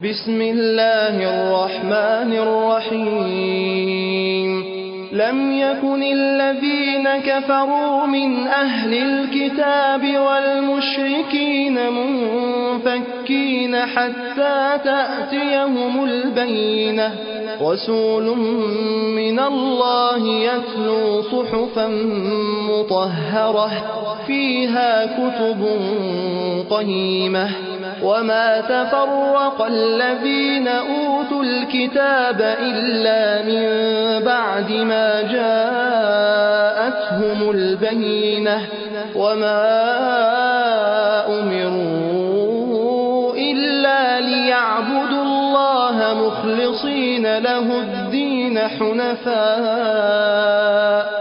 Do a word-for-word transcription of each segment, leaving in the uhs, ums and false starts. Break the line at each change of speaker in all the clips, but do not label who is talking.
بسم الله الرحمن الرحيم لم يكن الذين كفروا من أهل الكتاب والمشركين منفكين حتى تأتيهم البينة رسول من الله يتلو صحفا مطهرة فيها كتب قيمة وما تفرق الذين أوتوا الكتاب إلا من بعد ما جاءتهم البينة وما أمروا إلا ليعبدوا الله مخلصين له الدين حنفاء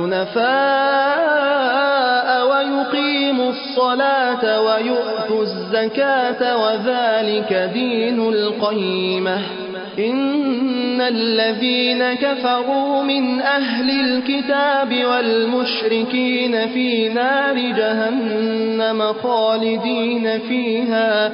حنفاء ويقيموا الصلاة ويؤتوا الزكاة وذلك دين القيمة إن الذين كفروا من أهل الكتاب والمشركين في نار جهنم خالدين فيها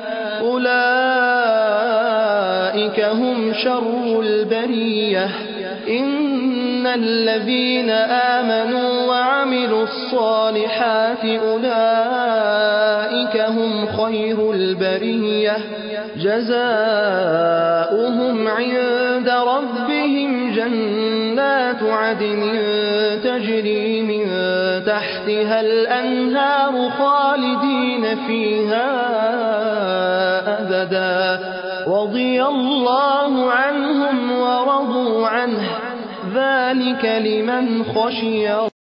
أولئك هم شر البرية إن الذين آمنوا وعملوا الصالحات أولئك هم خير البرية جزاؤهم عند ربهم جنات عدن تجري من تحتها الأنهار خالدين فيها أبدا رضي الله عنهم ورضوا عنه ذلك لمن خشي